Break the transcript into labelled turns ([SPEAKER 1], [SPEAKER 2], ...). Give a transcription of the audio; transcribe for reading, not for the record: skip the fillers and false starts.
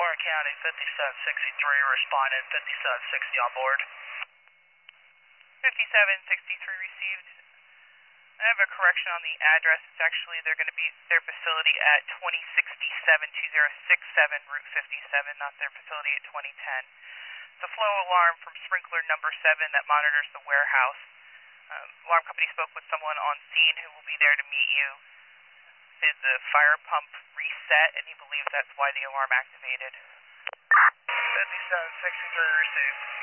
[SPEAKER 1] Warren County, 5763 responded, 5760 on board.
[SPEAKER 2] 5763 received. I have a correction on the address. It's actually they're going to be their facility at 2067 Route 57, not their facility at 2010. The flow alarm from sprinkler number 7 that monitors the warehouse. Alarm company spoke with someone on scene who will be there to meet you. Said the fire pump reset, and he believes that's why the alarm activated.
[SPEAKER 1] 5763 received.